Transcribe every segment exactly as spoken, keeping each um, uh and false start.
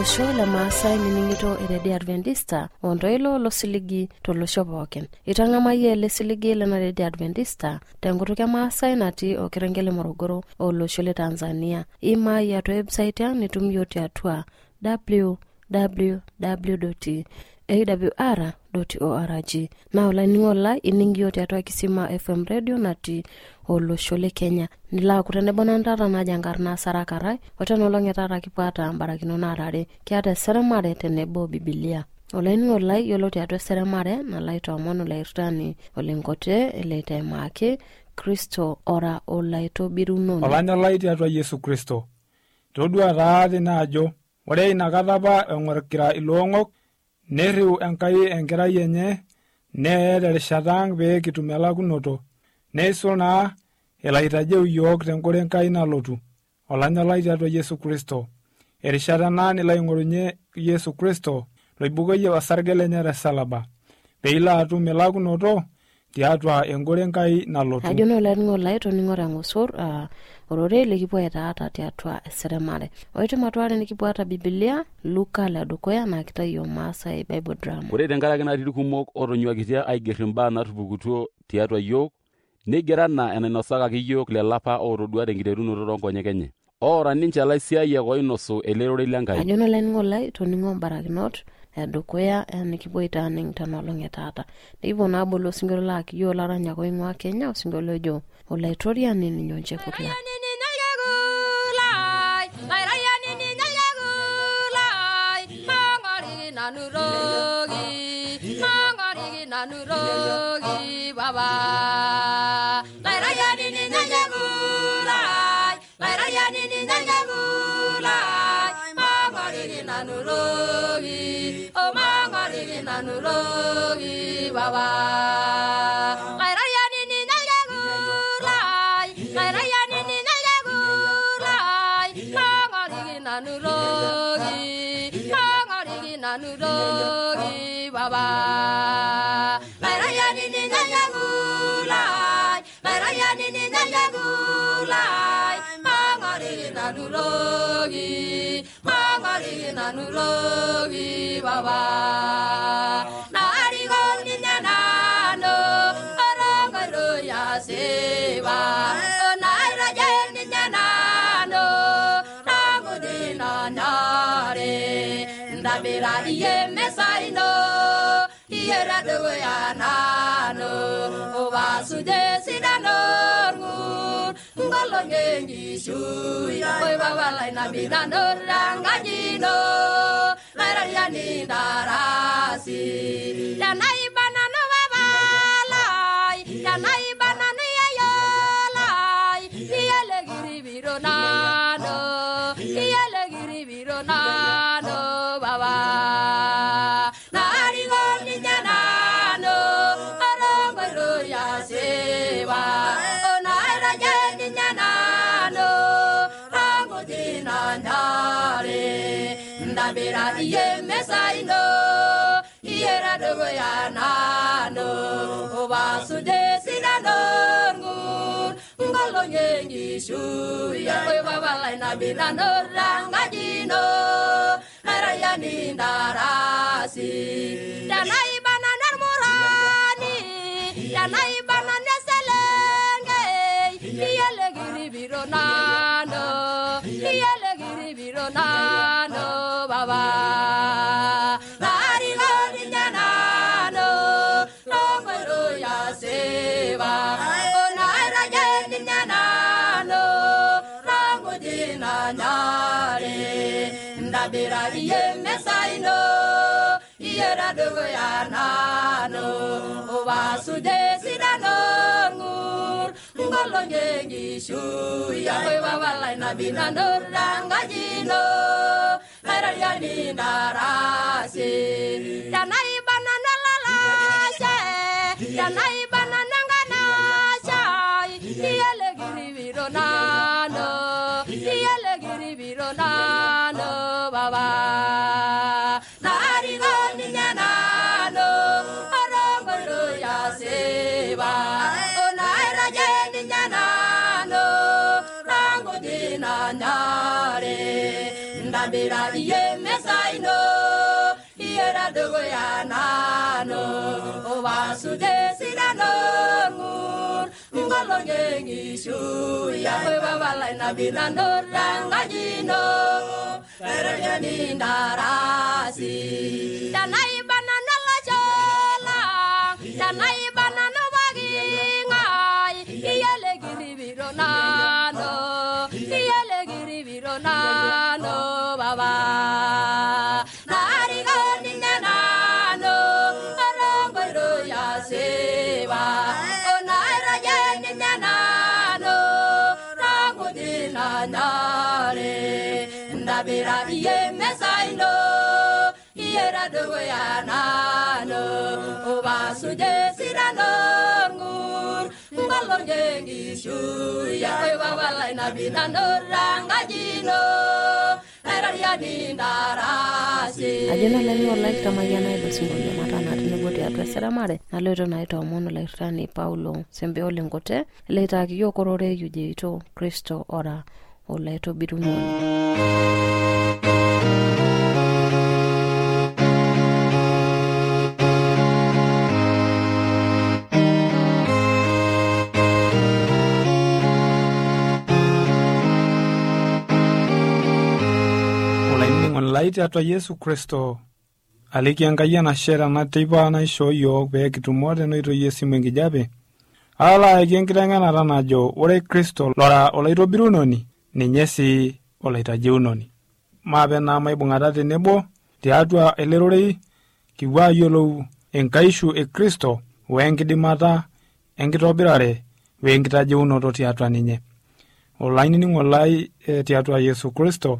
olosho la Maasai miningito eredi Adventista ondoilo losiligi tolosho pookin. Itang'amaye le siligi lena eredi Adventista tenkutuk e Maasai natii Okirengele Morogoro olosho le Tanzania. Ima ya website ya nitumio tiatua w w w dot a w r dot org. Na olaningola iningio tiatua Kisima F M radio nati olosho le Kenya. Nila kutende bonantara na jangarna sarakarai otanolongetara kipata mbarakino narare kiata seremare tenebo Biblia. Olaningola yolo tiatua seremare na laito amono lairtani olingote eleite make Kristo ora olaito birunono. Olanyalai tiatua Yesu Kristo. Todua raadi najo ore inakatapa engorkira ilongok neriu enkai enkerai enye neere rishatang pee kitumelakunoto neisul naa elaitaje yiok tenkore enkai nalotu. Olanyalai tiatua Yesu Kristo. Erishata naa nilo aing'orunye Yesu Kristo loibukoyie osarge lenye tesalaba peilo atum elakunoto tiatua enkore enkai nalotu. Ajono laing'olai toning'ora ng'osor uh, orore likipoeta ata tiatua eseremare. Oito matware nikipoeta Biblia Luka la dukoya na kitayo Maasai Bible drama. Ore tenkaraki natii kumok otonyuakitia aiger imbaa natupukutuo tiatua yiok nigera na enanosakaki yiok lelapa otodua tenkiterunoto toonkonyek enye. Ora ninche laisiayiak oinosu elerore lenkai. Ajono laing'olai toning'o mbarakinot edukuya nikipoita ning tanolonge tata. Nikipo nabolo singolo laki yo laranya koing'ua Kenya osingolo jo olaitoria nini nyonche kutla. Nanurogi baba lairaya nini nanyagula lairaya nini nanyagula mangori nanurogi o mangori nanurogi baba lairaya nini nanyagula lairaya nini nanyagula mangori nanurogi mangori nanurogi baba Nanurogi, mangari nanurogi baba. Nari goni nano, arangaro ya seba. Naira jeni nano, nangudi nanare. Ndabira iye mesaino, iye radowe anano. Ovasude sidanor ngolonge ngishuya oi baba lai na binano rangajino lara yani darasi ya nai banano baba lai ya nai banano ya yo lai yele giri bironano yele giri bironano baba nari goni nyanano arangoro ya seba Ndabira iye mesaino iye radogo ya nano obasude sinanongur ngolonge ngishuya oi baba lai nabina norangajino narayani ndarasi danai bananar murani danai banane selenge iyele giri bironano iyele giri bironano baba nari goni nyanano nongoro ya seba onaira jeni nyanano nangudina nyare ndabira iye mesaino iye radogo ya nano obasude sidanongur ngolonge ngishuya oi baba lai nabina norangajino Narayani narasi Yanai banana lalashe Yanai banana ganashe Iyele giri vironano Iyele giri vironano baba Nari goni nyanano Arangolo ya seba Onaira jeni nyanano Rango dina nyare Ndabira iye mesa mesaino iera dogo ya nano o wasu de sinano ngolo ngengi shu ya baba balai na binando rangajino pero ya ni darasi danai banana la chola danai banana waginga iyele giribiro nano iyele giribiro nano baba nari goni nano arongo ya seba onaira yeni nano rango dinanare ndabira iye mesaino iera dogo ya nano obasu de sirano ngur ngalo ngengi shu ya baba lai na binando rangajino era ya dindarasi ajena leni olai tamayana ilo singonya matana tineboti atwesera mare naloito naito omono laitani Paulo sembe olengote leita kiyo korore yujeito Kristo ora olaito birunoni laiti atwa Yesu Kristo aliki angaya na shera na teipa na isho yo be kitumote no ito Yesu mengijabe ala agengirenga na ranajo ore Kristo lora olaito birunoni ninyesi olaita jeunoni mabe na maibungata tenebo tiatwa elerorei kiwa yolo enkaishu e Kristo wengidimata enkitobirare wengitajuunoto tiatwa ninye olaini ningolai e, tiatwa Yesu Kristo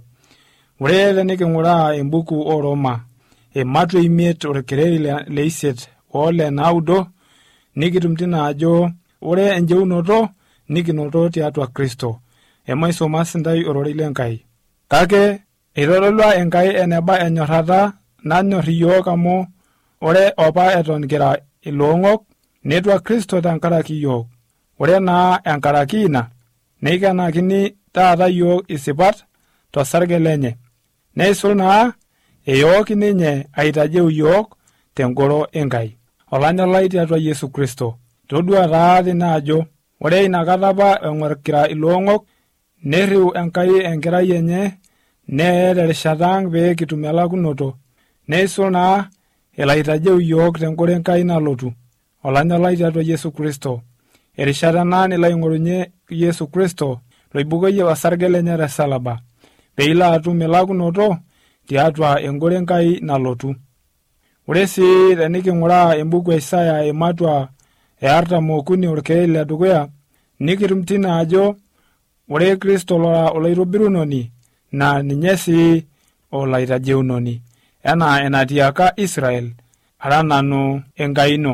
ore neke ngura embuku o Roma e matwe imiet orkereri le, leiset ole naudo nikitumtina ajo ore enjeunoto nikinoto tiatwa Kristo e maiso masindai orori lenkai kake irololwa enkai eneba enyorata nanyorriyo kamo ore opa eton kira ilongok netwa Kristo tankaraki yok ore na enkaraki ina neikenakini taata yok isipat tosarge lenye neisul naa eyok ninye aitajeu yok tenkoro enkai olanyolai tiatwa Yesu Kristo todua taati naajo ore inakata apa eng'orkira ilongok neriu enkai enkerai enye nee terishata pee kitum elakunoto neisul naa elaitajeu yok tenkoro enkai nalotu olanyolai tiatwa Yesu Kristo erishata naa nilo aing'orunye Yesu Kristo loibukoyie osarge lenye tesalaba peila atum elakunoto tiatwa enkoro enkai nalotu ore sii teniking'uraa embuku Isaya ematwa e artam okuni orkereri ledukuya nikitum tina ajo ore Kristo lora olaitobirunoni na ninye sii olaitajeunoni enaa enatiaka Israel ara nanu enkaino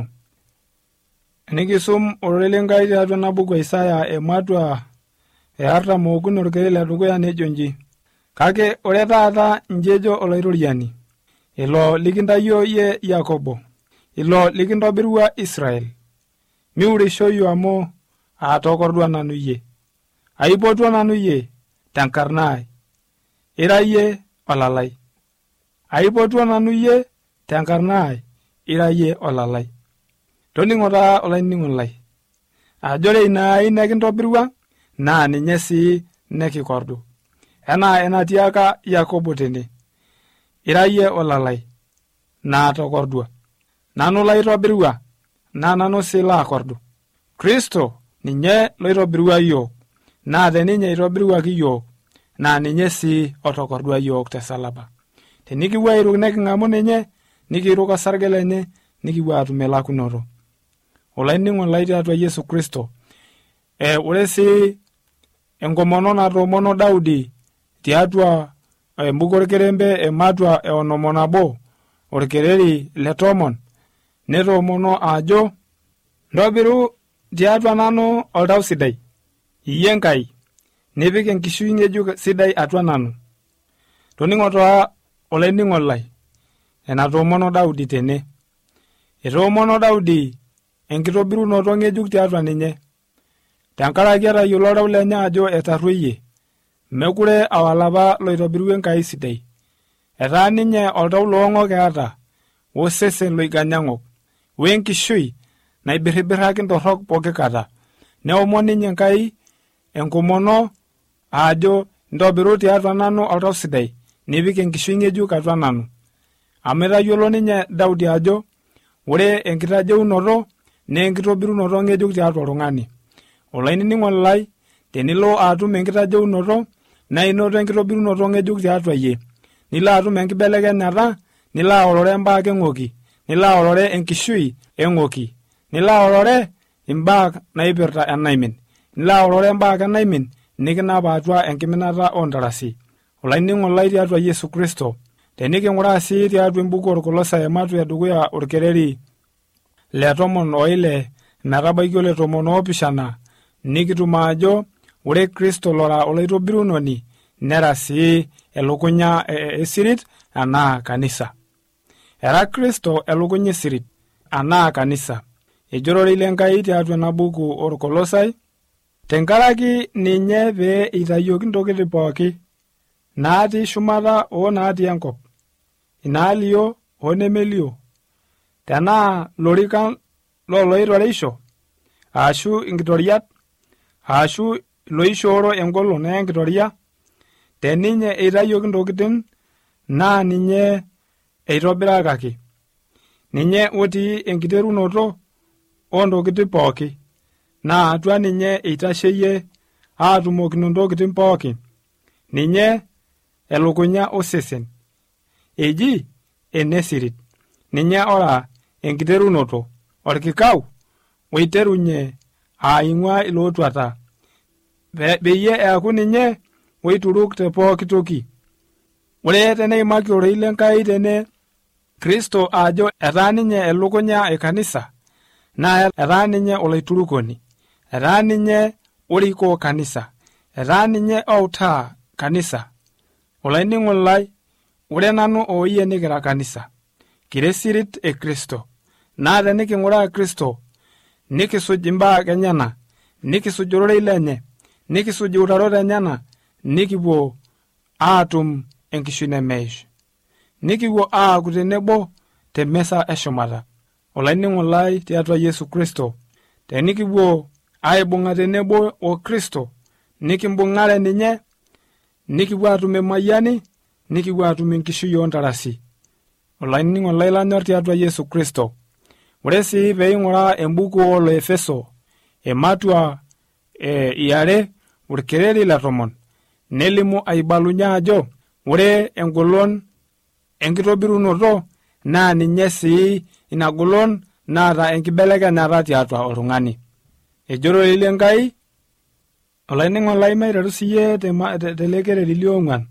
nikisum ororei lenkai tiatwa ena buku Isaya ematwa e artam okuni orkereri ledukuya nejo nji kake ore taata njejo olairoriani ilo likintayio ye Yakobo ilo likintobirua Israel miurishoyu amu aatokordua nanu ye aipotwa nanu ye tenkarnai ira ye olalai aipotwa nanu ye tenkarnai ira ye olalai toning'ota olainining'olai ajore ina inekintobirua naa ninye sii nekikordu enaa enatiaka Yakobo tene ira ye olalai naa tokordua nanu laitobirua na nanu sii laakordu Kristo ninye loitobirua yok naa teninye itobiruaki yok naa ninye sii otokordua yok tesalaba tenikipuo airuk neking'amu ninye nikiruk osarge lenye nikipuo atum elakunoto olainining'olai tiatwa Yesu Kristo e ore sii enkomono natoomono Daudi tiatwa embuku orkerembe ematwa e onom nabo orkereri le tomon netoomono ajo ntobiru tiatwa nanu oltau sidai iyie Enkai nipik enkishui ng'ejuk sidai atwa nanu toning'oto olainining'olai enatoomono Daudi tene etoomono Daudi enkitobirunoto ng'ejuk tiatwa ninye tenkaraki etayiolo oltau lenye ajo etarrueyie mekure awalapa loitobiru Enkai sidai etaa ninye oltau loong'ok eata, osesen loiganyang'ok, wenkishui naibirribirraki ntorrok pooki kata. Neomon ninye Enkai enkomono ajo ntobiru tiatua nanu oltau sidai, nipik enkishui ng'ejuk atua nanu. Amu etayiolo ninye Daudi ajo ore enkitajeunoto naa enkitobirunoto ng'ejuk tiatua oltung'ani. Olainining'oni lai, tenilo atum enkitajeunoto naa inoto enkitobirunoto ng'ejuk tiatua yie. Nilo atum enkibelekenyata, nilo aorore imbaa keng'oki, nilo aorore enkishui eng'oki, nilo aorore imbaa naipirta enaimin, nilo aorore imbaa kenaimin nikinap atua enkiminata oontarasi. Olainining'oni lai tiatua Yesu Kristo, teniking'uraa sii tiatua embuku orkolosai ematu edukuya orkereri le tomon oile metabaiki ole tomon oopishana, nikitum ajo ore Kristo lora olaitobirunoni nera sii elukunya esirit anaa kanisa. Era Kristo elukunya esirit anaa kanisa. Ejorore ile Enkai tiatua ena buku orkolosai, tenkaraki ninye pee itayioki ntokitin pooki natii shumata o natii enkop, inaalio o nemelio, tenaa lorikan loloitoreisho, ashu inkitoriat, ashu loishooro engolon enkitoria, teninye eitayioki ntokitin naa ninye eitobirakaki. Ninye otii enkiterunoto ontokitin pooki, naa atua ninye eitasheyie aatumokino ntokitin pooki. Ninye elukunya osesen, eji enesirit. Ninye ora enkiterunoto, orkikau oiterunye aing'ua ilootuata, peyie eaku ninye oituruk te pooki toki. Ore teneimaki orei lenkai tene Kristo ajo etaa ninye elukunya ekanisa, naa etaa ninye olaiturukoni, etaa ninye orikoo kanisa, etaa ninye outaa kanisa. Olainining'oni lai, ore nanu oyie nikira kanisa, kire sirit e Kristo. Naa teniking'uraa Kristo, nikisuj imbaa enyena, nikisuj ororei lenye, nikisuj iutarot enyena, nikipuo aatum enkishui nemeish. Nikipuo aaku tenebo te mesa eshumata. Olainining'oni lai tiatua Yesu Kristo, tenikipuo aibung'a tenebo o Kristo, nikimbung'are ninye, nikipuo atum emayiani, nikipuo atum enkishui oontarasi. Olainining'oni lai lanyor tiatua Yesu Kristo, ore sii peing'uraa embuku oloefeso ematua e iare orkereri le tomon, nelimu aibalunye ajo ore engolon enkitobirunoto naa ninye sii ina golon naata enkibelekenyata tiatua oltung'ani. Ejorore ile Enkai, olainining'oni lai maiteru siiyie telekereri liong'uan,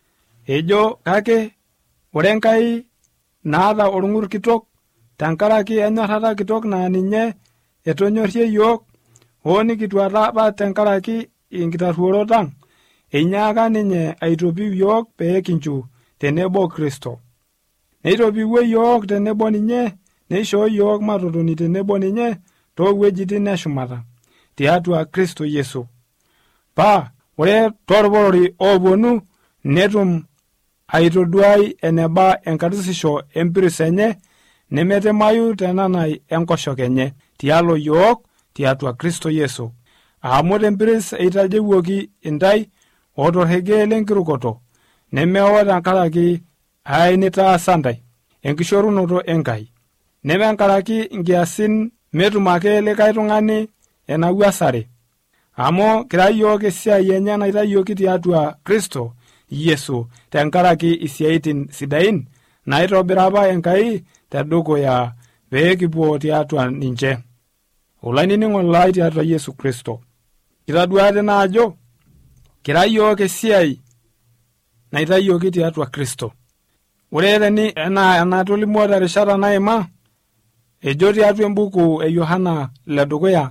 ejo kake ore Enkai naata orng'ur kitok, tenkaraki enyorrata kitok naa ninye etonyorrie yiok, hoo nikituata apa tenkaraki inkitarruorot ang', einyaaka ninye aitopiu yiok pee kinchu tenebo Kristo. Neitopiwuo yiok tenebo ninye, neishoo yiok matotoni tenebo ninye toowuejitin eshumata tiatua Kristo Yesu. Paa ore toorporori ooponu netum aitoduai eneba enkarsisho empiris enye nemetemayu tenanai enkoshoke enye tialo yiok tiatua Kristo Yesu. Amu tempiris eitajewuoki intai otorrege lenkirukoto, nemeo tenkaraki ai nitaasa ntai enkishorunoto Enkai, nemenkaraki inkiasin metum ake likae tung'ani enawuasare, amu kira yiok esiai enye naitayioki tiatua Kristo Yesu tenkaraki isiaitin sidain naitobira apa Enkai tedukuya pee kipuo tiatua ninche. Olainining'oni lai tiatua Yesu Kristo, kitaduate naa ajo kira yiok esiai naitayioki tiatua Kristo. Ore teni enaa enatolimuo terishata naima, ejo tiatua embuku e Yohana ledukuya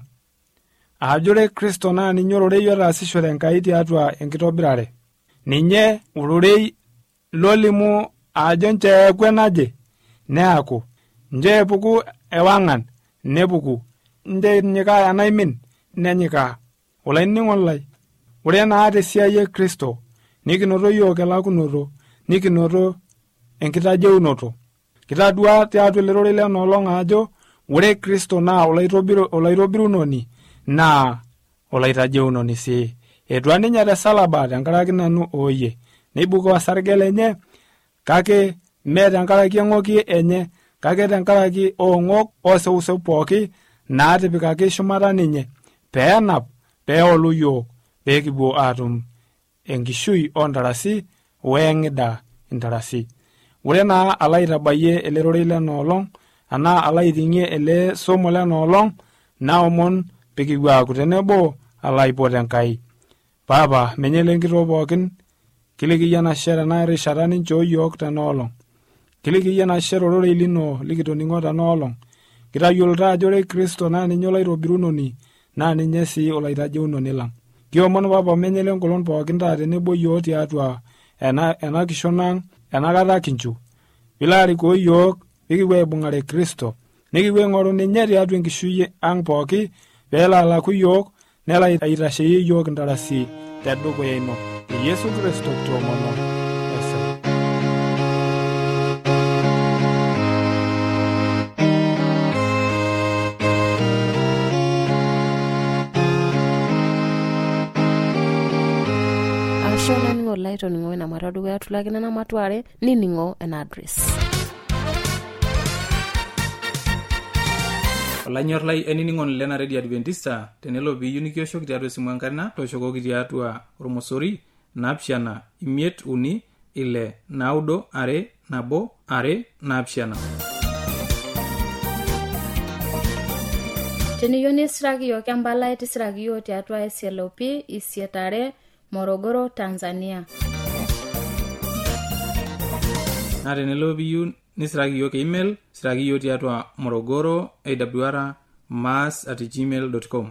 ajo ore Kristo naa ninye ororei otaasishore Enkai tiatua enkitobirare. Ninye ororei lolimu ajo nche eeku enaje neaku, nche epuku ewang'an nepuku, nche enyikaa enaimin nenyikaa. Olainining'oni lai, ore naa tesiai e Kristo nikinoto yiok elakunoto, nikinoto enkitajeunoto. Kitadua tiatua lerore lenolong ajo ore Kristo naa olaitobiru olaitobirunoni naa olaitajeunoni sii. Etua ninye tesalaba tenkaraki nanu oye, neibuko osarge lenye, kake mee tenkaraki eng'oki enye, kake tenkaraki oong'ok oseuseu pooki naatipikaki shumata ninye, peenap peeolu yiok peekipuo aatum enkishui ontarasi weeng'ida intarasi. Ore naa ala aitabayie elerorei lenoolong, anaa ala aiting'ie ele somo lenoolong, naomon pekipuo aaku tenebo ala aipot Enkai. Papa, menye lenkitoo pookin, kiliki enashe tena rishata ninchoo yiok tenoolong. Kiliki enashe tororei lino likitoning'o tenoolong. Kitayiolota ajo ore Kristo naa ninye olaitobirunoni, naa ninye sii olaitajeunoni lang. Kiomon Papa menye lenkolong pookin taa tenebo yiok tiatua ena, ena kishon enakata kinchu. Pilo arikoo yiok pikipuo aibung'are Kristo, nikipuo aing'oru ninye tiatua enkishui ang pooki, peelo alaku yiok, nelo aitasheyie yiok intarasi tedukuya ino. Yesu Kristo kitoomono. Esa. Asho naning'o laitoning'o ina matadukuya tulakina na matuare nining'o en address. Olanyor lai enining'o lena Radio Adventista, tenelo piiyieu nikioshoki tiatua esimu enkarna, tooshokoki tiatua ormosori naapishana imiet uni ile naudo are nabo are naapishana. Teniyieu nisiraki yiok empalai tisiraki yiok tiatua S L O P isietare Morogoro, Tanzania. Na tenelo piiyieu nisiraki yiok email, siraki yiok tiatua morogoro awr mass at gmail dot com.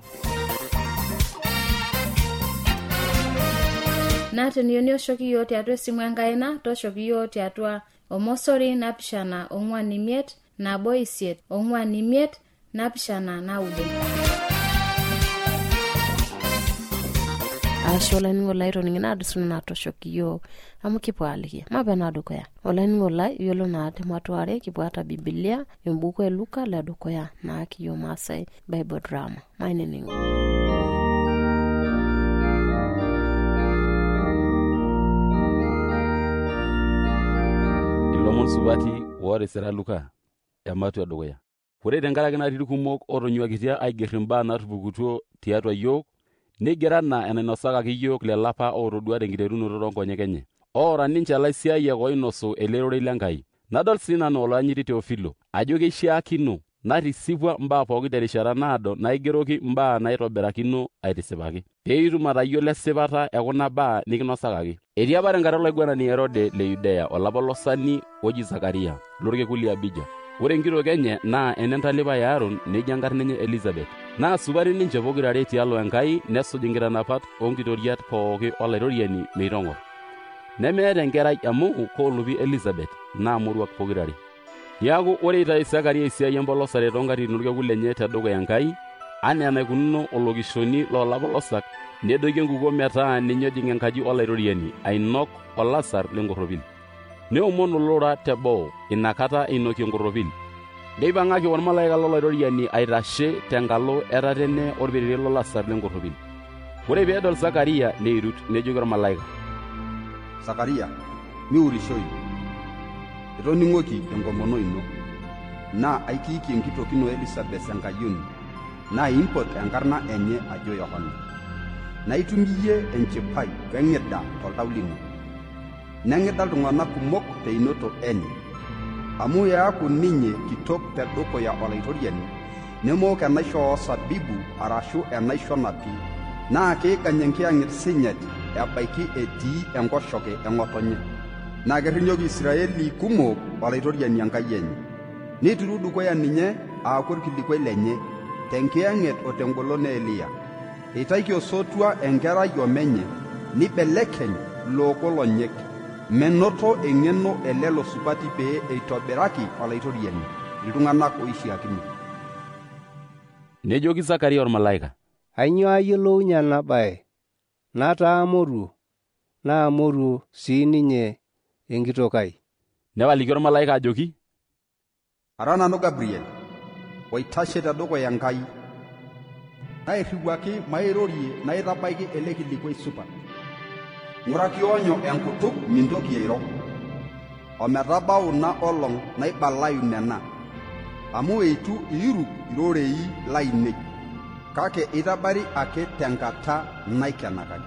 Na teniyieu nioshoki yiok tiatua esimu enkaina, tooshoki yiok tiatua omosori napishana ong'uan imiet nabo isiet ong'uan imiet napishana naudo. Asho laining'o lai toning'ina adusuna natoshoki yiok amu kipuo aliki mapena dukuya. Olaining'o lai yiolo naa tematuare kipuo ata Biblia embuku e Luka le dukuya naa kiyo Maasai Bible Drama. Mainining'o. Ilomon supati ootisira Luka ematu edukuya. Ore tenkaraki natii kumok otonyuakitia aigerr imbaa natupukutuo tiatua yiok, nigera naa enainosakaki yiok lelapa ootodua tenkiterunoto toonkonyek enye. Oora ninche laisiayiak oinosu elerorei lenkai. Nadol sii nanu olanyiti Teofilo ajo keishiakino natisipua mbaa pooki terishata naado naigeroki mbaa naitobirakino aitisipaki. Peitum atayiolo esipata ekuna baa nikinosakaki. Etii apa tenkata olaiguanani Herode le Yudea olapa losani oji Zakaria lorkekun le Abija. Ore enkitok enye naa enentalipa ya Aaron neji enkarna enye Elizabeth. Naa supati ninche pokirare tialo Enkai nesuj inkitanapat oonkitoriat pooki olairoriani meitong'or. Nemeeta enkerai amu koolupi Elizabeth naa moruak pokirare. Niaku ore itayu Zakaria esiai empolosare toonkatitin orkekun lenye tedukuya Enkai, anaa enaikununo olokishoni loolapolosak, nedoiki enkukuo metaa ninye ojing enkaji olairoriani ainok olasar lenkorropil. Neomonu olora teboo inakata einokie enkorropil. Neipang'aki ormalaika lolairoriani aitashe tenkalo etatene orpirire lolasar lenkorropil. Ore peedol Zakaria neirut nejoki ormalaika, Zakaria, miurishoyu. Etoning'oki enkomono ino, naa aikiiki enkitok ino Elisabeth enkayioni, naa impot enkarna enye ajo Yohana. Na itum iyie enchipai weng'ida toltau lino. Neng'ida iltung'anak kumok teinoto enye, amu eaku ninye kitok tedukuya olaitoriani, nemook enaisho oosabibu arashu enaisho napi, naa keigany enkiyang'et sinyat ebaiki etii enkoshoke eng'otonye. Naa kerrinyoki Israeli kumok olaitoriani Enkai enye. Neitiru dukuya ninye aaku orkilikwai lenye tenkiyang'et o tengolon e Eliya. Eitaiki osotua enkerai omenye, nibelekeny lookolonyek, menoto eng'eno elelo supati pee eitobiraki olaitoriani iltung'anak oishiakino. Nejoki Zakaria ormalaika, Ainyoo ayiolounye ena baye? Nataa moruo, naa moruo sii ninye enkitok ai. Newaliki ormalaika ajoki, ara nanu Gabriel oitashe tedukuya Enkai, nairriwuaki mairorie naitabaiki ele kilikuai supat. Ng'uraki onyo enkutuk mintoki airo, ometabau ina olong' naibalayu nena, amu eitu iiruk irorei lainei, kake itabari ake tenkata naikenakaki.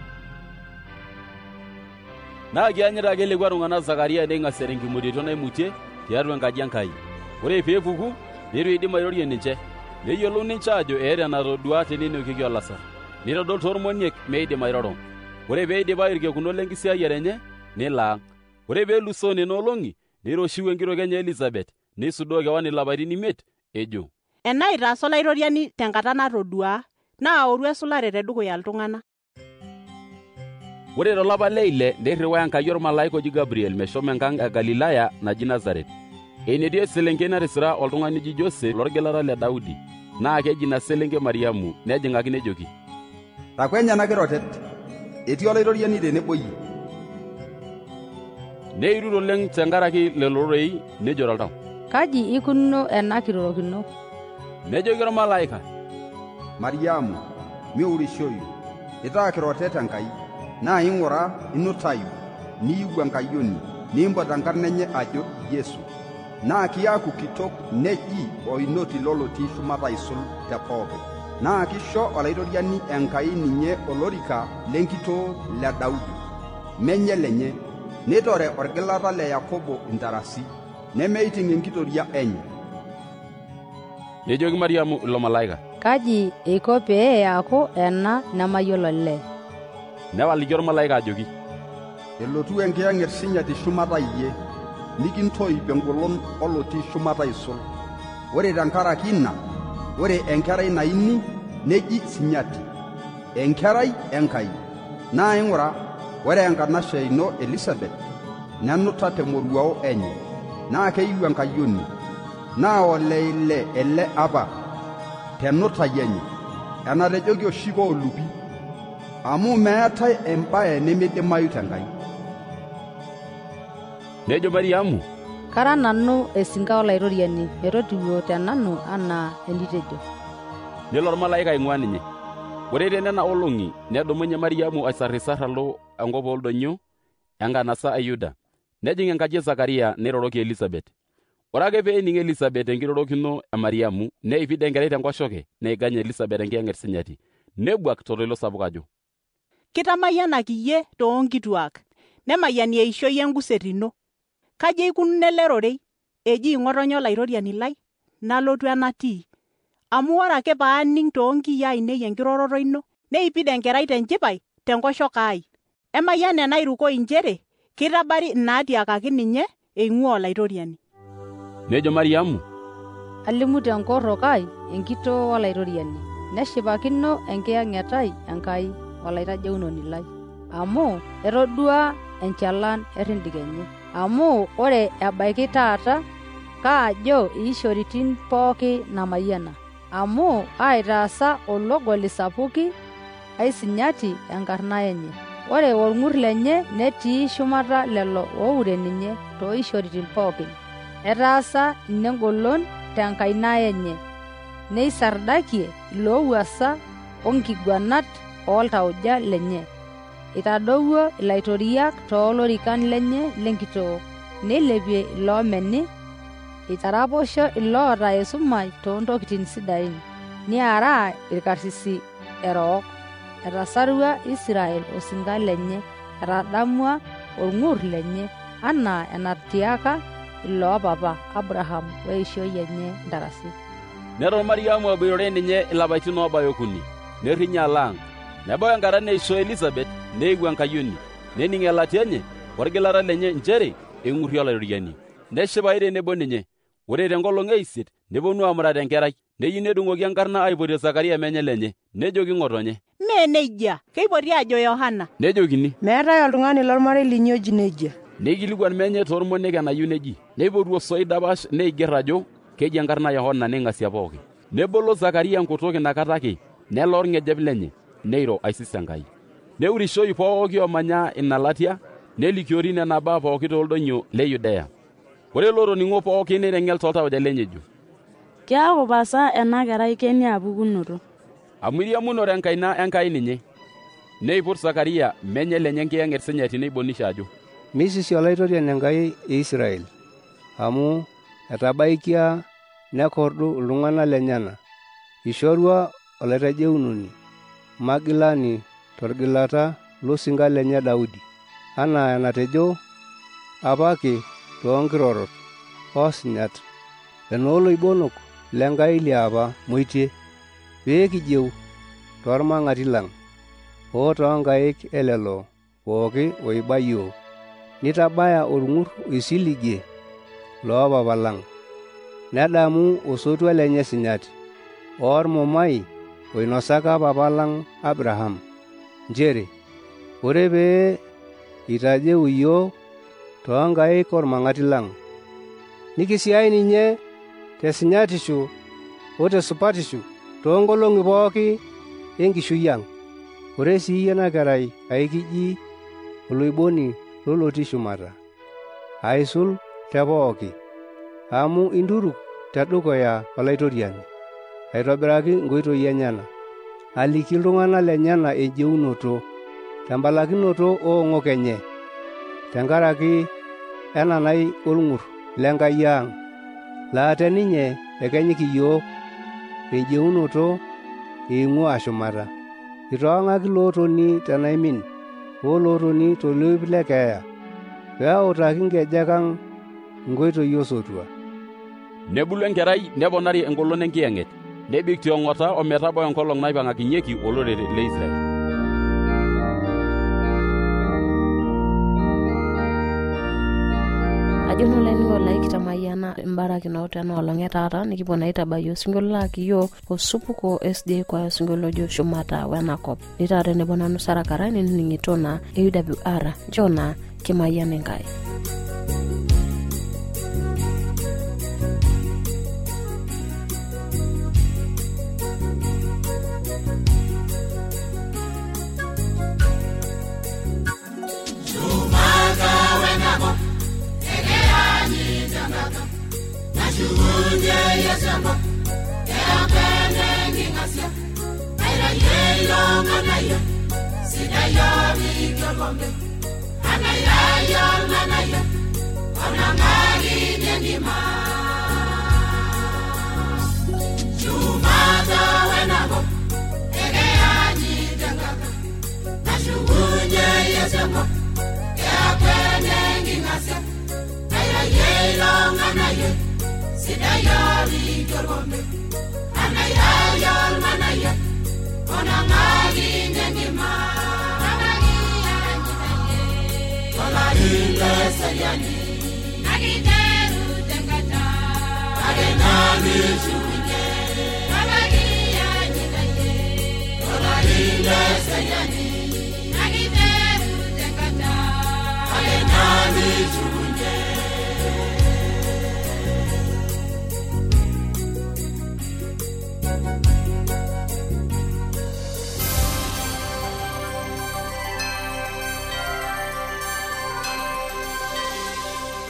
Naa kianyita ake lekwa tung'anak Zakaria neing'asiare enkimutito naimutie tiatua enkaji Enkai. Ore peepuku, neitu eidim airorie ninche, neyiolou ninche ajo eeta enatodua tenenokieki olasar. Neitodol toormoniek meidim airoro. Ore peidipa irkekuno lenkisiayiare enye, nelo ang'. Ore peelusoo nena olong'i, neiroshiu enkitok enye Elisabet, neisudoo kewan ilapaitin imiet, ejo, ena itaasa olaitoriani tenkata natodua, naaoru esulare tedukuya iltung'anak. Ore tolapa leile neirriwaa Enkai ormalaika oji Gabriel meshomo enkang' e Galilaya naji Nazaret. Enetii eselenkei natisira oltung'ani oji Joseph lorgilata le Daudi, naa keji ina selenke Mariamu, nejing'aki nejoki, takwenya ena kirotet, etii olaitoriani tenebo yie. Neirut oleng' tenkaraki lelo rorei, nejo toltau, kaji ikununo ena kirorokino? Nejoki ormalaika, Mariamu, miurishoyu, itaa kirotet Enkai, naa ing'ura inutayu, niiwu enkayioni, niimpot enkarna enye ajo Yesu, naa kiaku kitok neji oinoti lolotii shumata aisul te pooki. Naa kisho olaitoriani Enkai ninye olorika lenkitoo le Daudi, menye lenye, neitore orgilata le Yakobo intarasi, nemeiting' enkitoria enye. Nejoki Mariamu ilo malaika, kaji eiko pee eaku ena nemayiolo lee? Newaliki ormalaika ajoki, elotu enkiyang'et sinyati shumata iyie, nikintoip engolon olotii shumata aisul. Ore tenkaraki ina, ore enkerai naini neji sinyati, enkerai Enkai. Naa ing'ura, ore enkanashe ino Elisabet nenuta temoruao enye, naa keiu enkayioni, naa oleile ele apa tenutai enye, enatejoki oshi koolupi, amu meetai embaye nemeidimayu tenkai. Nejo Mariamu, kara nanu esinka olaitoriani metotiwuo tenanu anaa enitejo. Nelo ormalaika aing'ua ninye. Ore tenena olong'i nedumunye Mariamu aisarrisar alo enkop ooldonyio enkanasa e Yuda, nejing' enkaji e Zakaria neiroroki Elisabet. Ore ake pee ening' Elisabet enkirorokino e Mariamu, neipid enkerai tenkoshoke, neigany Elisabet enkiyang'et sinyati, nebuak totoilo sapuk ajo, kitamayianaki iyie toonkituak, nemayiani eishoi enkuset ino. Kaji eikununo ele rorei, eji ng'otonye olaitoriani lai, nalotu enatii. Amu ore ake paaning' toonkiyia ainei enkiroroto ino, neipid enkerai tenchipai tenkoshoke ai. Emayian enairukoi inchere, kitabari inaatiakaki ninye eing'ua olaitoriani. Nejo Mariamu, alimu tenkorrok ai enkitoo olaitoriani, neshipakino enkiyang'et ai Enkai olaitajeunoni lai, amu etodua enchalan errindik enye. Amu ore ebaiki taata, kaajo iishoritin pooki namayiana, amu aitaasa ologoli sapuki aisinyati enkarna enye. Ore orng'ur lenye netii shumata lelo oure ninye tooishoritin pookin. Etaasa inengolon tenkaina enye, neisardakie iloowuasa onkiguanat ooltauja lenye. Itadowuo ilaitoriak toolorikan lenye lenkitoo, neilepie iloomeni, itaraposho iloota esumash toontokitin sidain, niaraa irkarsisi erook. Etasarua Israel osinka lenye, etadamua orng'ur lenye, anaa enatiaka iloopapa Abraham weishoi enye ntarasi. Neton Mariamu aboitare ninye ilapaitin oobaya okuni, nerrinye alo ang'. Nebau enkata neishoo Elisabet, neiwu enkayioni, nening' elatia enye orgilata lenye nchere eng'urrie olaitoriani. Neshipai tenebo ninye. Ore tenkolong' eisiet neponu amurat enkerai, neyieu nedung'oki enkarna aipotie Zakaria menye lenye, nejoki ng'otonye, mee nejia, keipoti ajo Yohana. Nejokini, meetai oltung'ani lormarei linyi oji nejia. Neikilikuan menye toormoniek enayieu neji, neipotu osoi dapash neigerr ajo keji enkarna Yohana neing'asia pooki. Nebolo Zakaria enkutuk inakata ake, nelo orng'ejep lenye, neiro aisis Enkai. Neurishoi pooki omanya ina latia, nelikiori nena baa pooki tooldonyo le Yudea. Ore lotoning'o pooki neiteng'el toltauja lenye ejo, keaku pasa ena kerai keni apukunoto. Amu iriamunore enkaina Enkai ninye. Neiput Sakaria menye lenye enkiyeng'et sinyati neibonisha ajo, misisi olaitoriani Enkai e Israel, amu etabaikia nekordu iltung'anak lenyana. Ishorua olaitajeunoni magilani torgilata losinka lenye Daudi, anaa enatejo apake toonkirorot oosinyat enooloibonok lenkai liapa moitie, pee kijeu toormang'ati lang' oo toonkaik elelo pooki oiba yiok, nitabaya orng'ur oisiligie loopapa lang', nedamu osotua lenye sinyati oormumai oinosaka papa lang' Abraham, njere ore pee itajeu yiok toonkaik ormang'ati lang', nikisiai ninye tesinyatisho o tesupatisho toonkolong'i pooki enkishui ang'. Ore sii ena kerai aikiji oloiboni lolotii shumata, aisul te pooki, amu inturuk tedukuya olaitoriani, aitobiraki nkoitoi enyana, aliki iltung'anak lenyana ejeunoto tembalakinoto oong'ok enye, tenkaraki enanai olng'ur lenkai ang', laa teninye ekenyiki yiok ejeunoto eing'ua shumata. Itoong'aki lootoni tenaimin oolootoni toloip le keeya, peeutaki nkejek ang' nkoitoi osotua. Nebulu enkerai neponari engolon enkiyeng'et, nebik tiong'ota ometabau enkolong' naipang'akinyeki olorere le Israel. Ajo nolengo lai kitamayiana imbarakinot enoolong' etaata nikipuo naa aitabaiki osinkolio laaki yiok osupuko S D A Choir osinkolio ojo shumata wenakop. Nitaata tenebo nanu Sara Karani nining'ito naa A W R njoo naa kimayian Enkai. Shuhudie yesemo, eapene ngingasya, aira yelo nganayo, sida yori kyolombe, anaya yol nganayo, onangari nyenima. Shumata wenabo, ege anyi dengaka, shuhudie yesemo, eapene ngingasya, aira yelo nganayo, sida yori kyolombe, anaya yol nganayo, onangari nyenima. Kolarinde sayani, agiteru tengata, agenani shuye, kolarinde nyitaye. Kolarinde sayani, agiteru tengata, agenani shuye.